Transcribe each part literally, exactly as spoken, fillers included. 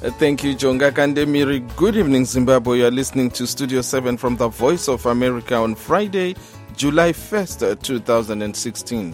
Thank you, Jonga Kandemiri. Good evening, Zimbabwe. You are listening to Studio seven from the Voice of America on Friday, July first, twenty sixteen.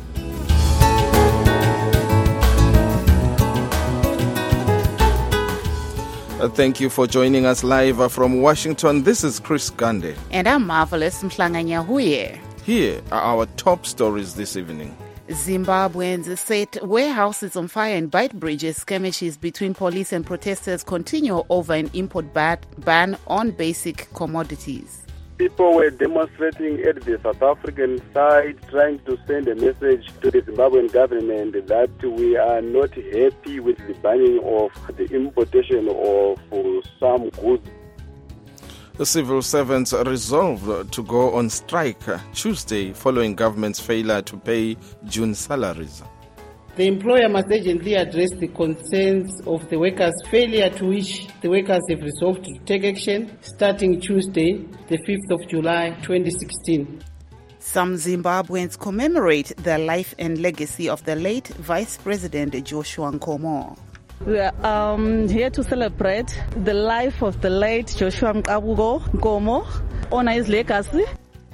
Uh, thank you for joining us live uh, from Washington. This is Chris Gande. And I'm Marvelous Mhlanganyahuye. Here are our top stories this evening. Zimbabweans set warehouses on fire in Beitbridge as skirmishes between police and protesters continue over an import ban on basic commodities. People were demonstrating at the South African side, trying to send a message to the Zimbabwean government that we are not happy with the banning of the importation of some goods. The civil servants resolved to go on strike Tuesday following government's failure to pay June salaries. The employer must urgently address the concerns of the workers' failure, to which the workers have resolved to take action starting Tuesday, the fifth of July, twenty sixteen. Some Zimbabweans commemorate the life and legacy of the late Vice President Joshua Nkomo. We are um, here to celebrate the life of the late Joshua Nkomo, honor his legacy.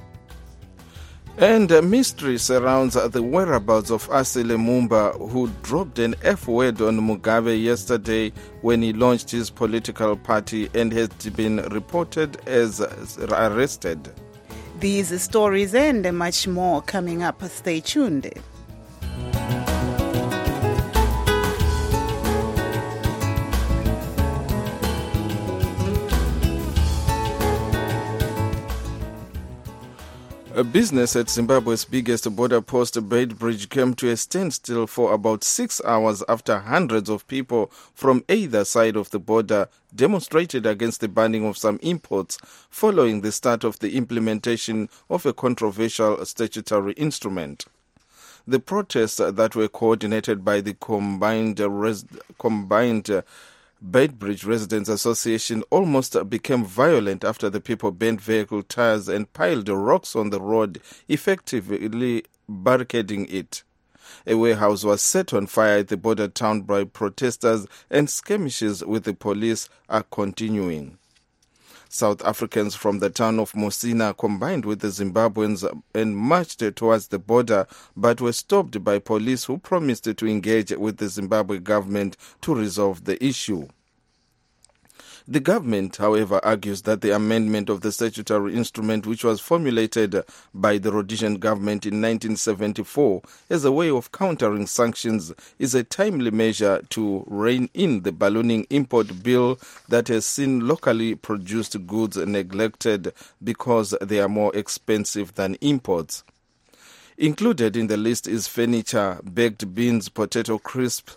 And a mystery surrounds the whereabouts of Asie Lumumba, who dropped an F-word on Mugabe yesterday when he launched his political party and has been reported as arrested. These stories and much more coming up. Stay tuned. A business at Zimbabwe's biggest border post, Beitbridge, came to a standstill for about six hours after hundreds of people from either side of the border demonstrated against the banning of some imports following the start of the implementation of a controversial statutory instrument. The protests that were coordinated by the Combined, Res- combined Beitbridge Residents Association almost became violent after the people bent vehicle tires and piled rocks on the road, effectively barricading it. A warehouse was set on fire at the border town by protesters, and skirmishes with the police are continuing. South Africans from the town of Musina combined with the Zimbabweans and marched towards the border, but were stopped by police who promised to engage with the Zimbabwe government to resolve the issue. The government, however, argues that the amendment of the statutory instrument, which was formulated by the Rhodesian government in nineteen seventy-four as a way of countering sanctions, is a timely measure to rein in the ballooning import bill that has seen locally produced goods neglected because they are more expensive than imports. Included in the list is furniture, baked beans, potato crisps,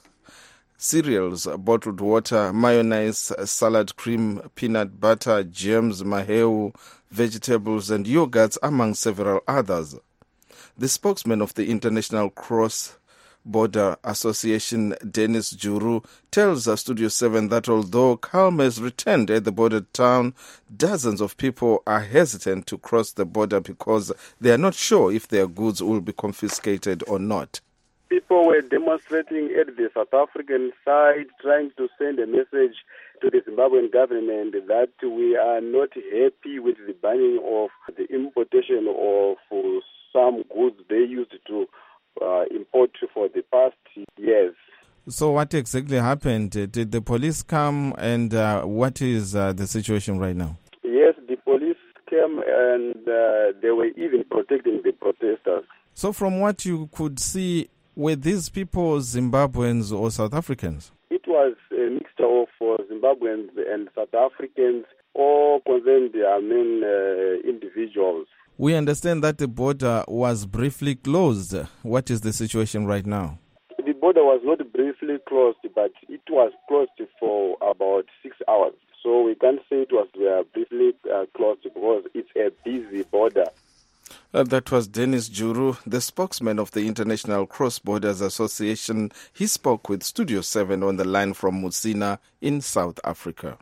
cereals, bottled water, mayonnaise, salad cream, peanut butter, jams, maheu, vegetables and yogurts, among several others. The spokesman of the International Cross Border Association, Dennis Juru, tells Studio seven that although calm has returned at the border town, dozens of people are hesitant to cross the border because they are not sure if their goods will be confiscated or not. People were demonstrating at the South African side, trying to send a message to the Zimbabwean government that we are not happy with the banning of the importation of some goods they used to uh, import for the past years. So what exactly happened? Did the police come, and uh, what is uh, the situation right now? Yes, the police came and uh, they were even protecting the protesters. So from what you could see, were these people Zimbabweans or South Africans? It was a mixture of uh, Zimbabweans and South Africans, all concerned their main uh, individuals. We understand that the border was briefly closed. What is the situation right now? The border was not briefly closed, but it was closed for about six hours. So we can't say it was uh, briefly uh, closed because it's a busy border. Uh, that was Dennis Juru, the spokesman of the International Cross Borders Association. He spoke with Studio seven on the line from Musina in South Africa.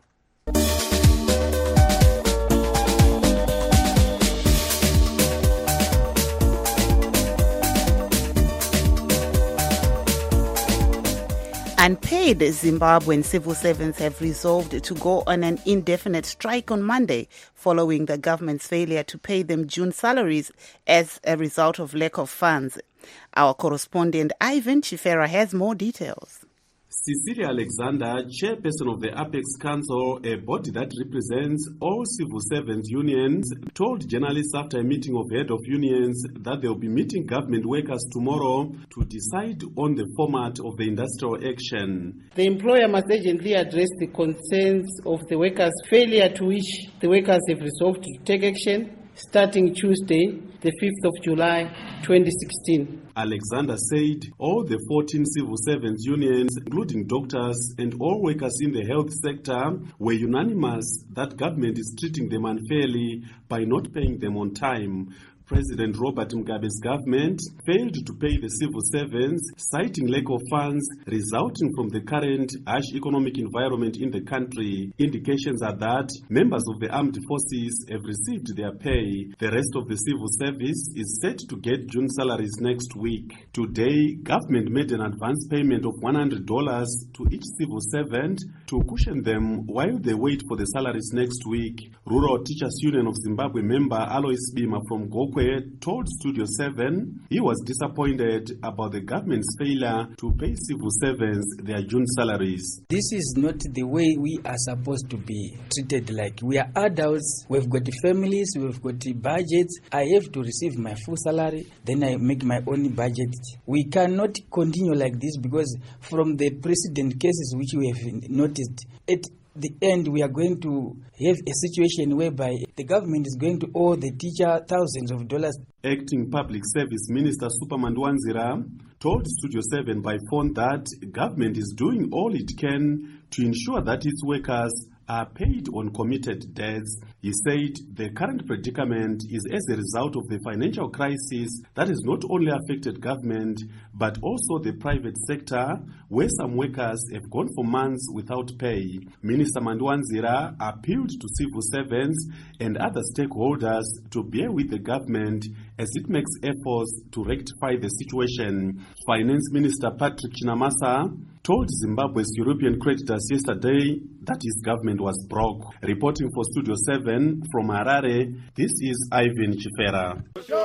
Unpaid Zimbabwean civil servants have resolved to go on an indefinite strike on Monday following the government's failure to pay them June salaries as a result of lack of funds. Our correspondent Ivan Chifera has more details. Cecilia Alexander, chairperson of the Apex Council, a body that represents all civil servants unions, told journalists after a meeting of head of unions that they will be meeting government workers tomorrow to decide on the format of the industrial action. The employer must urgently address the concerns of the workers' failure to which the workers have resolved to take action starting Tuesday, the fifth of July, twenty sixteen. Alexander said all the fourteen civil servants unions, including doctors and all workers in the health sector, were unanimous that government is treating them unfairly by not paying them on time. President Robert Mugabe's government failed to pay the civil servants, citing lack of funds resulting from the current harsh economic environment in the country. Indications are that members of the armed forces have received their pay. The rest of the civil service is set to get June salaries next week. Today, government made an advance payment of one hundred dollars to each civil servant to cushion them while they wait for the salaries next week. Rural Teachers Union of Zimbabwe member Alois Bima from Gokwe told Studio seven he was disappointed about the government's failure to pay civil servants their June salaries. This is not the way we are supposed to be treated. Like, we are adults, we've got families, we've got budgets. I have to receive my full salary, then I make my own budget. We cannot continue like this because from the precedent cases which we have noticed, it the end we are going to have a situation whereby the government is going to owe the teacher thousands of dollars. Acting Public Service Minister Superman Dwanzira told Studio seven by phone that government is doing all it can to ensure that its workers are paid on committed debts. He said the current predicament is as a result of the financial crisis that has not only affected government but also the private sector, where some workers have gone for months without pay. Minister Mandwanzira appealed to civil servants and other stakeholders to bear with the government as it makes efforts to rectify the situation. Finance Minister Patrick Chinamasa told Zimbabwe's European creditors yesterday that his government was broke. Reporting for Studio seven from Harare, this is Ivan Chifera.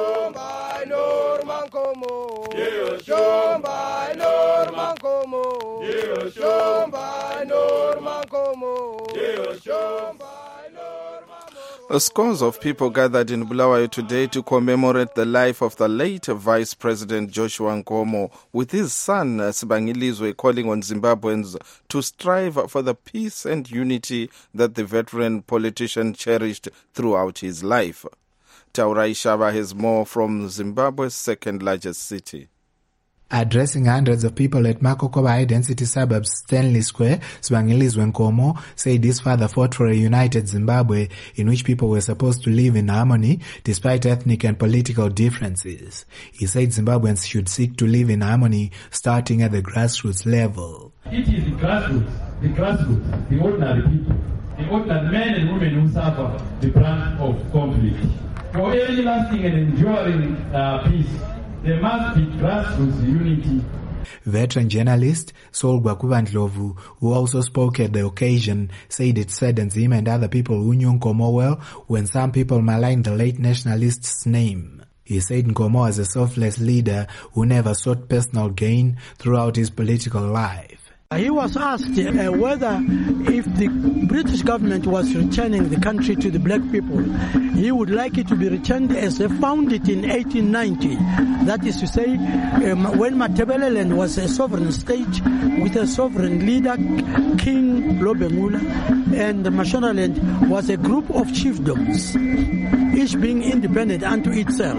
Scores of people gathered in Bulawayo today to commemorate the life of the late Vice President Joshua Nkomo, with his son Sibangilizwe calling on Zimbabweans to strive for the peace and unity that the veteran politician cherished throughout his life. Taurai Shava has more from Zimbabwe's second largest city. Addressing hundreds of people at Makokoba high-density suburbs Stanley Square, Sibangilizwe Nkomo said his father fought for a united Zimbabwe in which people were supposed to live in harmony despite ethnic and political differences. He said Zimbabweans should seek to live in harmony starting at the grassroots level. It is the grassroots, the grassroots, the ordinary people, the ordinary men and women who suffer the brunt of conflict. For any lasting and enduring uh, peace, there must be grassroots unity. Veteran journalist Saul Gwakubandlovu, who also spoke at the occasion, said it saddens him and other people who knew Nkomo well when some people maligned the late nationalist's name. He said Nkomo was a selfless leader who never sought personal gain throughout his political life. He was asked uh, whether if the British government was returning the country to the black people, he would like it to be returned as they found it in eighteen ninety. That is to say, um, when Matabeleland was a sovereign state with a sovereign leader, King Lobengula, and Mashonaland was a group of chiefdoms, each being independent unto itself.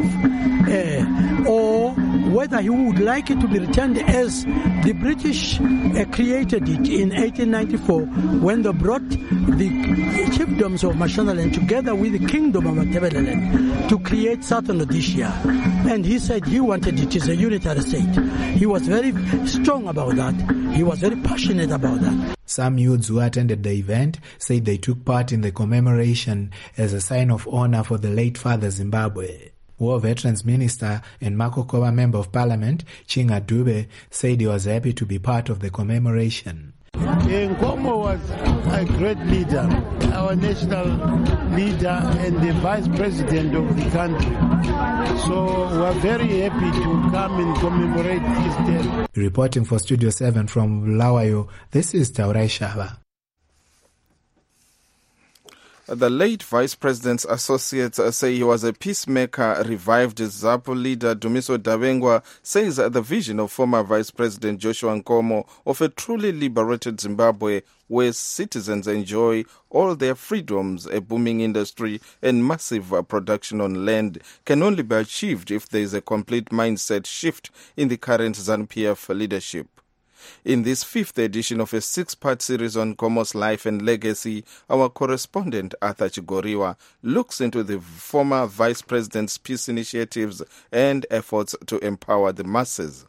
Uh, or whether he would like it to be returned as the British uh, created it in eighteen ninety-four when they brought the chiefdoms of Mashonaland together with the kingdom of Matabeleland to create Southern Rhodesia. And he said he wanted it as a unitary state. He was very strong about that. He was very passionate about that. Some youths who attended the event said they took part in the commemoration as a sign of honor for the late father Zimbabwe. War Veterans Minister and Makokoba Member of Parliament, Chinga Dube, said he was happy to be part of the commemoration. Nkomo was a great leader, our national leader and the vice president of the country. So we're very happy to come and commemorate his death. Reporting for Studio seven from Bulawayo, this is Taurai Shaba. The late Vice President's associates say he was a peacemaker. Revived ZAPU leader Dumiso Dabengwa says the vision of former Vice President Joshua Nkomo of a truly liberated Zimbabwe where citizens enjoy all their freedoms, a booming industry and massive production on land can only be achieved if there is a complete mindset shift in the current ZANU-P F leadership. In this fifth edition of a six-part series on Nkomo's life and legacy, our correspondent Arthur Chigoriwa looks into the former vice president's peace initiatives and efforts to empower the masses.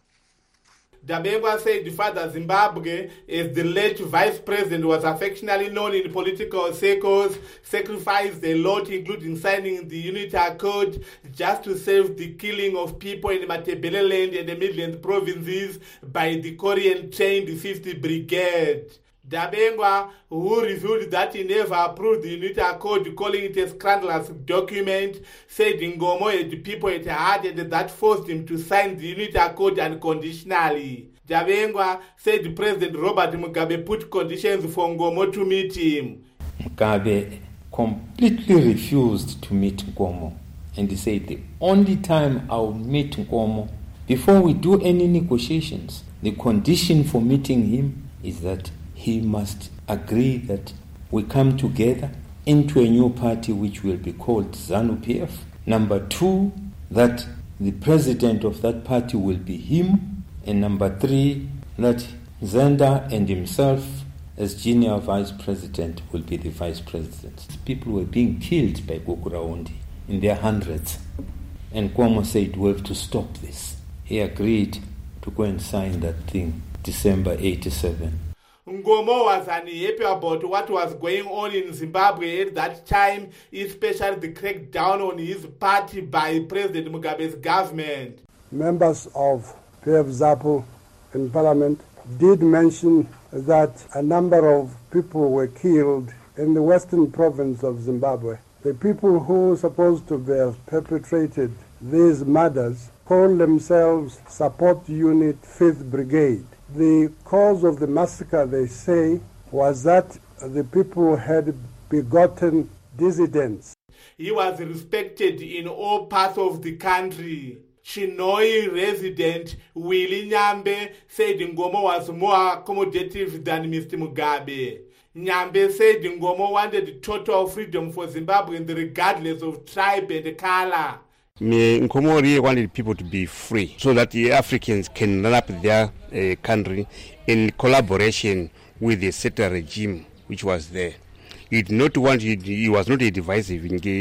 Dabengwa said the father Zimbabwe, as the late vice president was affectionately known in political circles, sacrificed a lot, including signing the Unity Accord just to save the killing of people in Matabeleland and the Midland provinces by the Korean-trained fifth Brigade. Dabengwa, who revealed that he never approved the Unity Accord, calling it a scandalous document, said Nkomo had the people at heart and that forced him to sign the Unity Accord unconditionally. Dabengwa said President Robert Mugabe put conditions for Nkomo to meet him. Mugabe completely refused to meet Nkomo, and he said the only time I will meet Nkomo, before we do any negotiations, the condition for meeting him is that he must agree that we come together into a new party which will be called ZANU-P F. Number two, that the president of that party will be him. And number three, that Zenda and himself as junior vice president will be the vice presidents. People were being killed by Gukuraondi in their hundreds. And Nkomo said, we have to stop this. He agreed to go and sign that thing, December eighty-seven. Nkomo was unhappy about what was going on in Zimbabwe at that time, especially the crackdown on his party by President Mugabe's government. Members of P F ZAPU in Parliament did mention that a number of people were killed in the western province of Zimbabwe. The people who were supposed to have perpetrated these murders called themselves Support Unit fifth Brigade. The cause of the massacre, they say, was that the people had begotten dissidents. He was respected in all parts of the country. Chinoi resident Willie Nyambe said Nkomo was more accommodative than Mister Mugabe. Nyambe said Nkomo wanted total freedom for Zimbabweans regardless of tribe and color. Nkomo really wanted people to be free so that the Africans can run up their uh, country in collaboration with the settler regime which was there. He did not want, he, he was not a divisive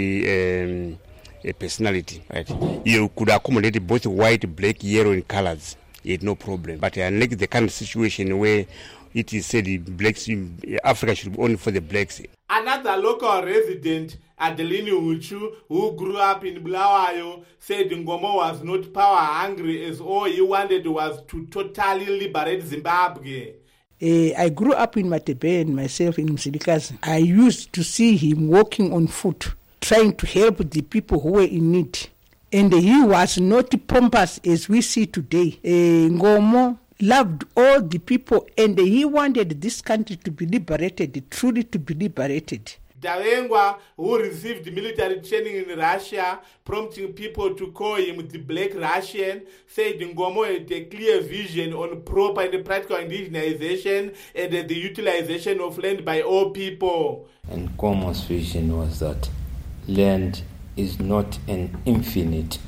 um, a personality. Right? You could accommodate both white, black, yellow and colors. He had no problem. But unlike the current situation where it is said the blacks, Africa should be only for the blacks. Another local resident, Adeline Uchu, who grew up in Bulawayo, said Nkomo was not power hungry as all he wanted was to totally liberate Zimbabwe. Uh, I grew up in Matebe and myself in Msilikazi. I used to see him walking on foot, trying to help the people who were in need. And he was not pompous as we see today. Uh, Nkomo loved all the people and he wanted this country to be liberated, truly to be liberated. Dabengwa, who received military training in Russia, prompting people to call him the Black Russian, said Nkomo had a clear vision on proper and practical indigenization and the utilization of land by all people. And Nkomo's vision was that land is not an infinite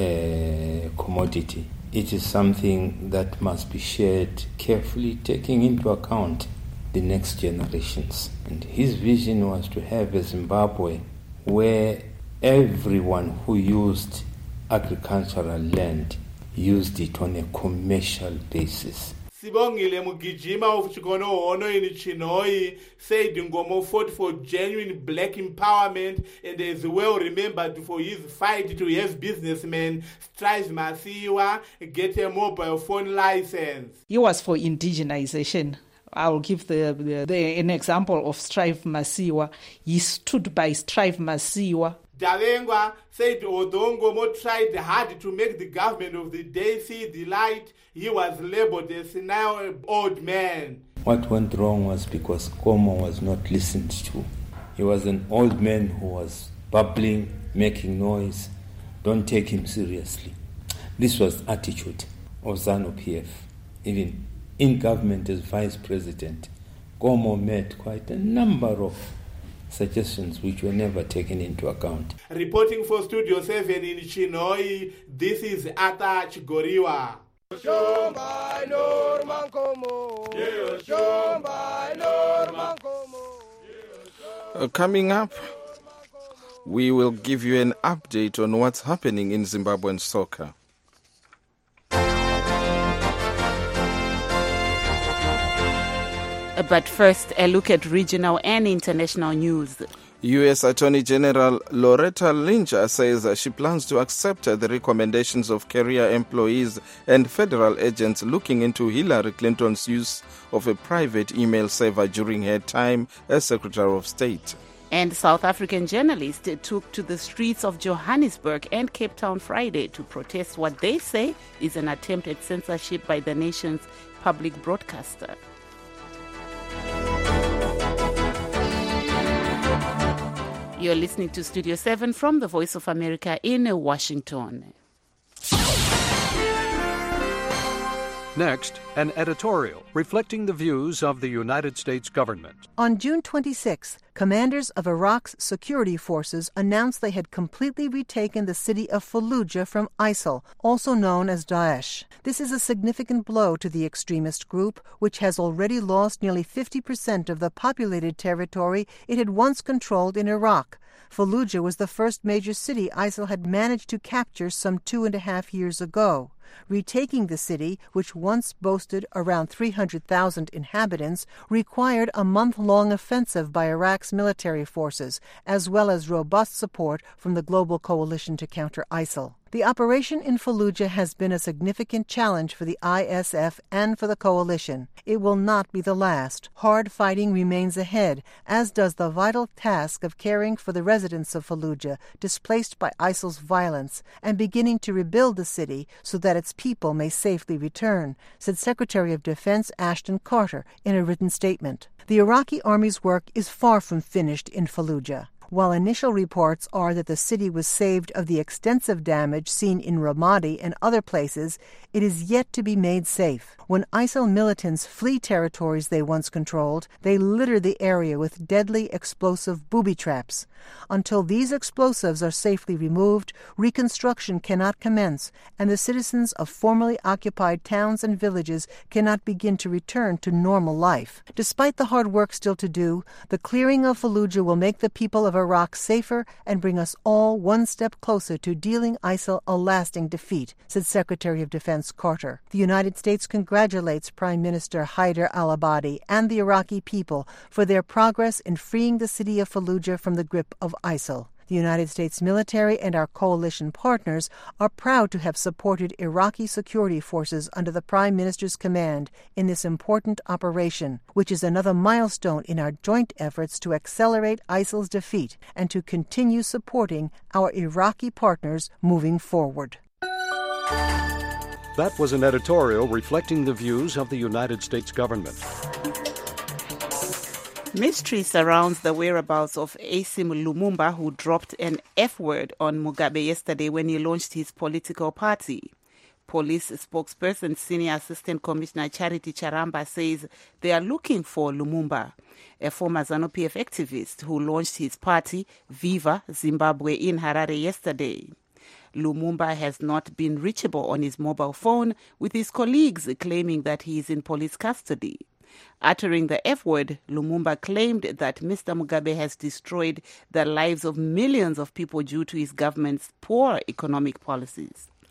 uh, commodity. It is something that must be shared carefully, taking into account the next generations. And his vision was to have a Zimbabwe where everyone who used agricultural land used it on a commercial basis. Sibongile Mugijima of Chikono Ono in Chinoi said Ngomo fought for genuine black empowerment and is well remembered for his fight to help businessmen Strive Masiwa get a mobile phone license. He was for indigenization. I'll give the, the, the an example of Strive Masiwa. He stood by Strive Masiwa. Dalengwa said although Ngomo tried hard to make the government of the day see the light, he was labeled as now an old man. What went wrong was because Nkomo was not listened to. He was an old man who was babbling, making noise. Don't take him seriously. This was the attitude of ZANU-P F. Even in government as vice president, Nkomo made quite a number of suggestions which were never taken into account. Reporting for Studio seven in Chinoi, this is Ata Chigoriwa. Uh, coming up, we will give you an update on what's happening in Zimbabwean soccer. But first, a look at regional and international news. U S Attorney General Loretta Lynch says she plans to accept the recommendations of career employees and federal agents looking into Hillary Clinton's use of a private email server during her time as Secretary of State. And South African journalists took to the streets of Johannesburg and Cape Town Friday to protest what they say is an attempt at censorship by the nation's public broadcaster. You're listening to Studio seven from the Voice of America in Washington. Next, an editorial reflecting the views of the United States government. On June twenty-sixth, commanders of Iraq's security forces announced they had completely retaken the city of Fallujah from ISIL, also known as Daesh. This is a significant blow to the extremist group, which has already lost nearly fifty percent of the populated territory it had once controlled in Iraq. Fallujah was the first major city ISIL had managed to capture some two and a half years ago. Retaking the city, which once boasted around three hundred thousand inhabitants, required a month-long offensive by Iraq's military forces, as well as robust support from the global coalition to counter ISIL. The operation in Fallujah has been a significant challenge for the I S F and for the coalition. It will not be the last. Hard fighting remains ahead, as does the vital task of caring for the residents of Fallujah, displaced by ISIL's violence, and beginning to rebuild the city so that its people may safely return, said Secretary of Defense Ashton Carter in a written statement. The Iraqi army's work is far from finished in Fallujah. While initial reports are that the city was saved of the extensive damage seen in Ramadi and other places, it is yet to be made safe. When ISIL militants flee territories they once controlled, they litter the area with deadly explosive booby traps. Until these explosives are safely removed, reconstruction cannot commence, and the citizens of formerly occupied towns and villages cannot begin to return to normal life. Despite the hard work still to do, the clearing of Fallujah will make the people of Iraq safer and bring us all one step closer to dealing ISIL a lasting defeat, said Secretary of Defense Carter. The United States congratulates Prime Minister Haider al-Abadi and the Iraqi people for their progress in freeing the city of Fallujah from the grip of ISIL. The United States military and our coalition partners are proud to have supported Iraqi security forces under the Prime Minister's command in this important operation, which is another milestone in our joint efforts to accelerate ISIL's defeat and to continue supporting our Iraqi partners moving forward. That was an editorial reflecting the views of the United States government. Mystery surrounds the whereabouts of Asim Lumumba, who dropped an F-word on Mugabe yesterday when he launched his political party. Police spokesperson Senior Assistant Commissioner Charity Charamba says they are looking for Lumumba, a former ZANU-P F activist who launched his party, Viva Zimbabwe, in Harare yesterday. Lumumba has not been reachable on his mobile phone, with his colleagues claiming that he is in police custody. Uttering the F-word, Lumumba claimed that Mister Mugabe has destroyed the lives of millions of people due to his government's poor economic policies.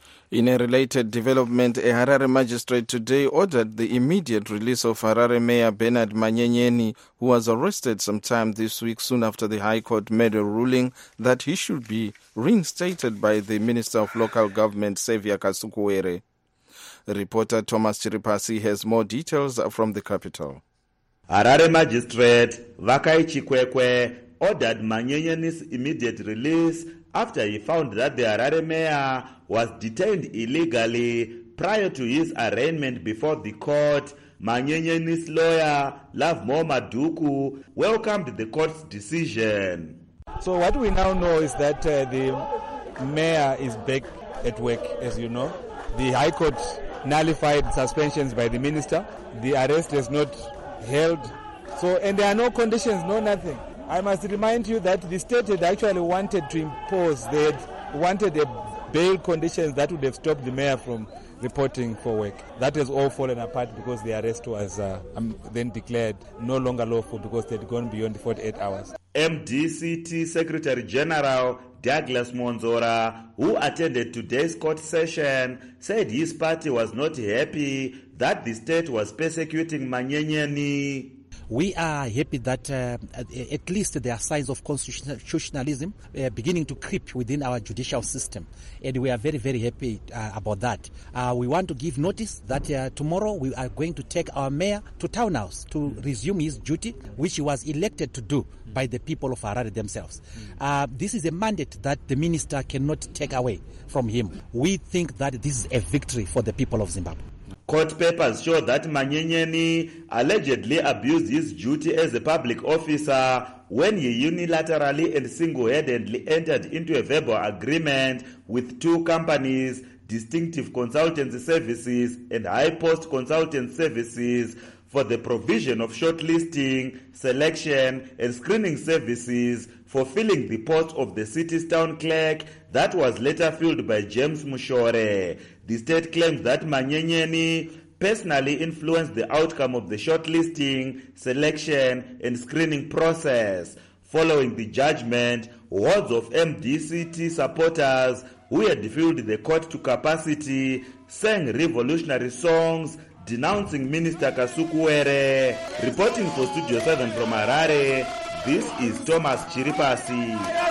In a related development, a Harare magistrate today ordered the immediate release of Harare Mayor Bernard Manyenyeni, who was arrested sometime this week soon after the High Court made a ruling that he should be reinstated by the Minister of Local Government, Xavier Kasukuwere. Reporter Thomas Chiripasi has more details from the capital. Harare magistrate Vakai Chikwekwe ordered Manyenyeni's immediate release after he found that the Harare mayor was detained illegally prior to his arraignment before the court. Manyenyeni's lawyer, Lovemore Maduku, welcomed the court's decision. So what we now know is that uh, the mayor is back at work, as you know. The High Court nullified suspensions by the minister. The arrest is not held. So, and there are no conditions, no nothing. I must remind you that the state had actually wanted to impose, they had wanted a bail conditions that would have stopped the mayor from reporting for work. That has all fallen apart because the arrest was uh, um, then declared no longer lawful because they had gone beyond the forty-eight hours. M D C T Secretary General Douglas Monzora, who attended today's court session, said his party was not happy that the state was persecuting Manyenyeni. We are happy that uh, at least there are signs of constitutionalism uh, beginning to creep within our judicial system, and we are very, very happy uh, about that. Uh, we want to give notice that uh, tomorrow we are going to take our mayor to Town House to resume his duty, which he was elected to do by the people of Harare themselves. Uh, this is a mandate that the minister cannot take away from him. We think that this is a victory for the people of Zimbabwe. Court papers show that Manyenyeni allegedly abused his duty as a public officer when he unilaterally and single-handedly entered into a verbal agreement with two companies, Distinctive Consultancy Services and High Post Consultant Services, for the provision of shortlisting, selection and screening services for filling the post of the city's town clerk that was later filled by James Mushore. The state claims that Manyenyeni personally influenced the outcome of the shortlisting, selection and screening process. Following the judgment, hordes of M D C T supporters who had filled the court to capacity sang revolutionary songs denouncing Minister Kasukuwere. Reporting for Studio seven from Harare, this is Thomas Chiripasi.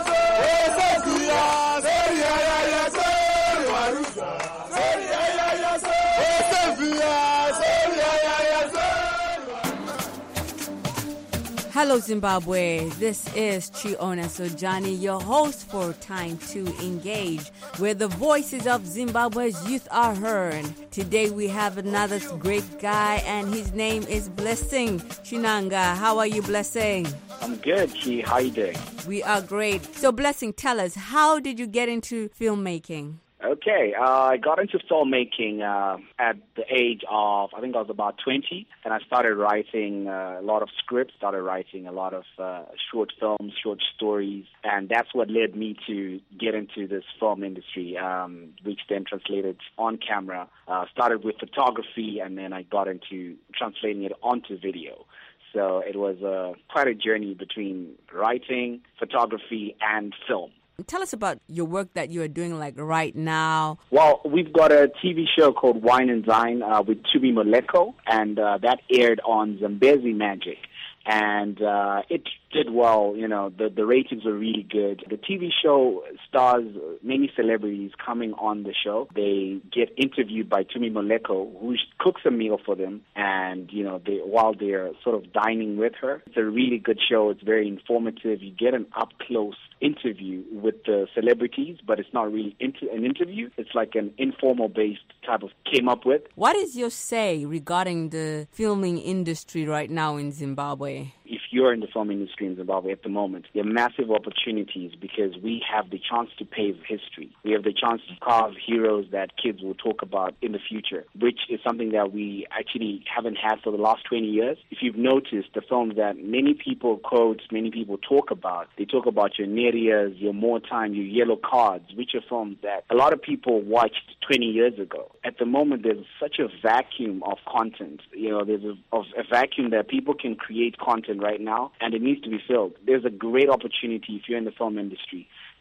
Hello Zimbabwe, this is Chiona Sojani, your host for Time to Engage, where the voices of Zimbabwe's youth are heard. Today we have another great guy and his name is Blessing Chinanga. How are you, Blessing? I'm good, Chi. How are you doing? We are great. So Blessing, tell us, how did you get into filmmaking? Okay, uh, I got into filmmaking uh, at the age of, I think I was about twenty, and I started writing uh, a lot of scripts, started writing a lot of uh, short films, short stories, and that's what led me to get into this film industry, um, which then translated on camera. Uh, started with photography, and then I got into translating it onto video. So it was uh, quite a journey between writing, photography, and film. Tell us about your work that you are doing like right now. Well, we've got a T V show called Wine and Dine uh, with Tumi Moleko, and uh, that aired on Zambezi Magic. And uh, it did well, you know, the, the ratings were really good. The T V show stars many celebrities coming on the show. They get interviewed by Tumi Moleko, who cooks a meal for them, and, you know, they, while they're sort of dining with her. It's a really good show. It's very informative. You get an up-close interview with the celebrities, but it's not really inter- an interview. It's like an informal-based type of came up with. What is your say regarding the filming industry right now in Zimbabwe? If you're in the film industry in Zimbabwe at the moment, there are massive opportunities because we have the chance to pave history. We have the chance to carve heroes that kids will talk about in the future, which is something that we actually haven't had for the last twenty years. If you've noticed, the films that many people quote, many people talk about, they talk about your Nerias, your More Time, your Yellow Cards, which are films that a lot of people watched twenty years ago. At the moment, there's such a vacuum of content. You know, there's a, of a vacuum that people can create content right now, and it needs to be filled. There's a great opportunity if you're in the film industry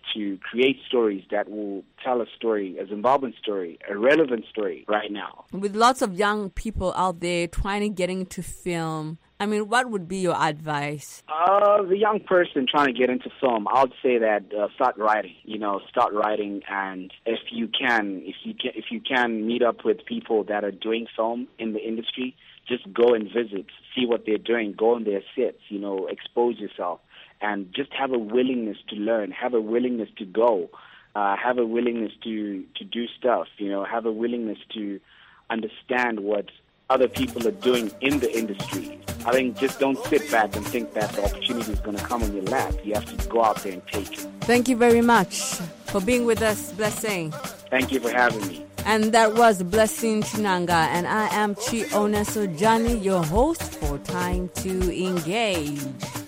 to create stories that will tell a story, a Zimbabwean story, a relevant story right now. With lots of young people out there trying to get into film, I mean, what would be your advice? Uh, the young person trying to get into film, I would say that uh, start writing. You know, start writing, and if you can, if you can, if you can meet up with people that are doing film in the industry, just go and visit, see what they're doing, go on their sets. You know, expose yourself, and just have a willingness to learn, have a willingness to go, uh, have a willingness to to do stuff. You know, have a willingness to understand what other people are doing in the industry. I think just don't sit back and think that the opportunity is going to come on your lap. You have to go out there and take it. Thank you very much for being with us, Blessing. Thank you for having me. And that was Blessing Chinanga, and I am Chiona Sojani, your host for Time to Engage.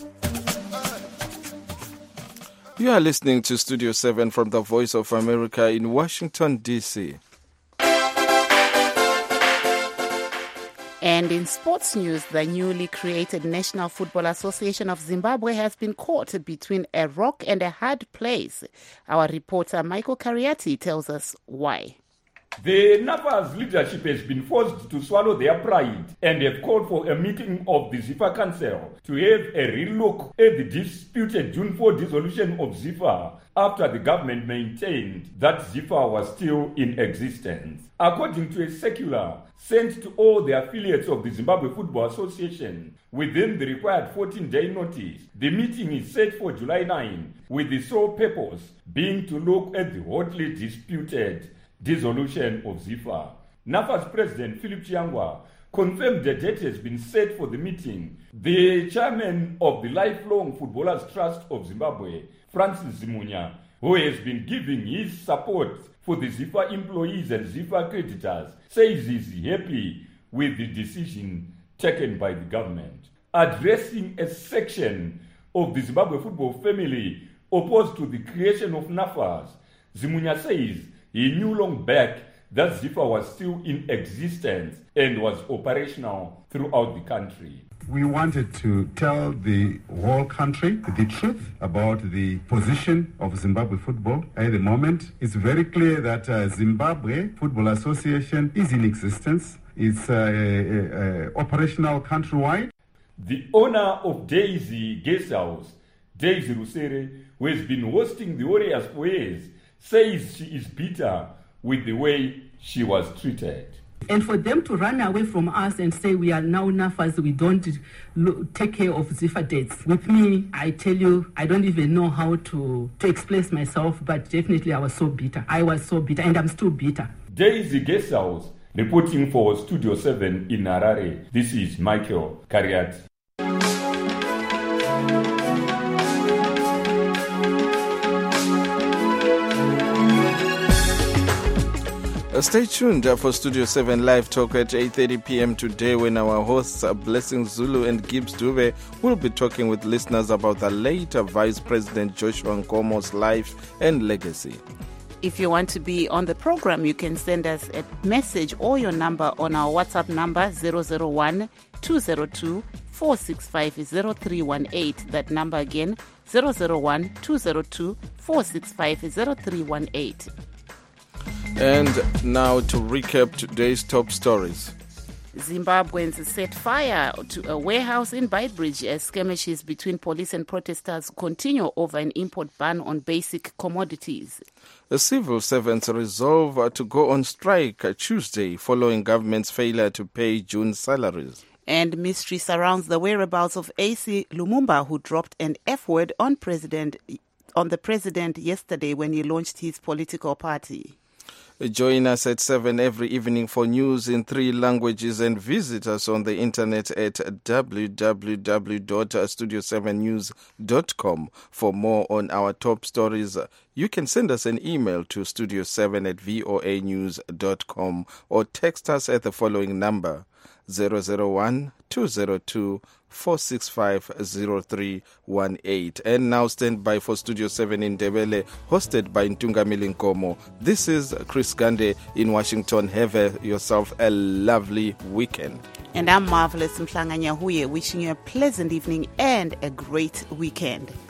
You are listening to Studio seven from the Voice of America in Washington, D C And in sports news, the newly created National Football Association of Zimbabwe has been caught between a rock and a hard place. Our reporter Michael Cariati tells us why. The NAFA's leadership has been forced to swallow their pride and have called for a meeting of the ZIFA Council to have a real look at the disputed June fourth dissolution of ZIFA after the government maintained that ZIFA was still in existence. According to a circular sent to all the affiliates of the Zimbabwe Football Association within the required fourteen-day notice, the meeting is set for July ninth, with the sole purpose being to look at the hotly disputed dissolution of ZIFA. NAFA's president, Philip Chiangwa, confirmed the date has been set for the meeting. The chairman of the Lifelong Footballers Trust of Zimbabwe, Francis Zimunya, who has been giving his support for the ZIFA employees and ZIFA creditors, says he's happy with the decision taken by the government. Addressing a section of the Zimbabwe football family opposed to the creation of NAFAs, Zimunya says he knew long back that ZIFA was still in existence and was operational throughout the country. We wanted to tell the whole country the truth about the position of Zimbabwe football at the moment. It's very clear that uh, Zimbabwe Football Association is in existence. It's uh, uh, uh, operational countrywide. The owner of Daisy Guest House, Daisy Rusere, who has been hosting the Warriors for years, says she is bitter with the way she was treated. And for them to run away from us and say we are now NAFAs, we don't lo- take care of ZIFA dates. With me, I tell you, I don't even know how to, to express myself, but definitely I was so bitter. I was so bitter, and I'm still bitter. Daisy Guest House, reporting for Studio seven in Harare. This is Michael Cariati. Stay tuned for Studio seven Live Talk at eight thirty p.m. today, when our hosts Blessing Zulu and Gibbs Dube will be talking with listeners about the late Vice President Joshua Nkomo's life and legacy. If you want to be on the program, you can send us a message or your number on our WhatsApp number zero zero one, two zero two, four six five, zero three one eight. That number again, zero zero one, two zero two, four six five, zero three one eight. And now to recap today's top stories. Zimbabweans set fire to a warehouse in Beitbridge as skirmishes between police and protesters continue over an import ban on basic commodities. The civil servants resolve to go on strike Tuesday following government's failure to pay June salaries. And mystery surrounds the whereabouts of A C Lumumba, who dropped an F-word on president on the president yesterday when he launched his political party. Join us at seven every evening for news in three languages, and visit us on the internet at w w w dot studio seven news dot com for more on our top stories. You can send us an email to studio seven at voa news dot com or text us at the following number zero zero one, two zero two, four six five, zero three one eight. And now stand by for Studio seven in Ndebele, hosted by Ntungamili Nkomo. This is Chris Gande in Washington. Have a, yourself a lovely weekend. And I'm Marvelous Mhlanga Nyahuye, wishing you a pleasant evening and a great weekend.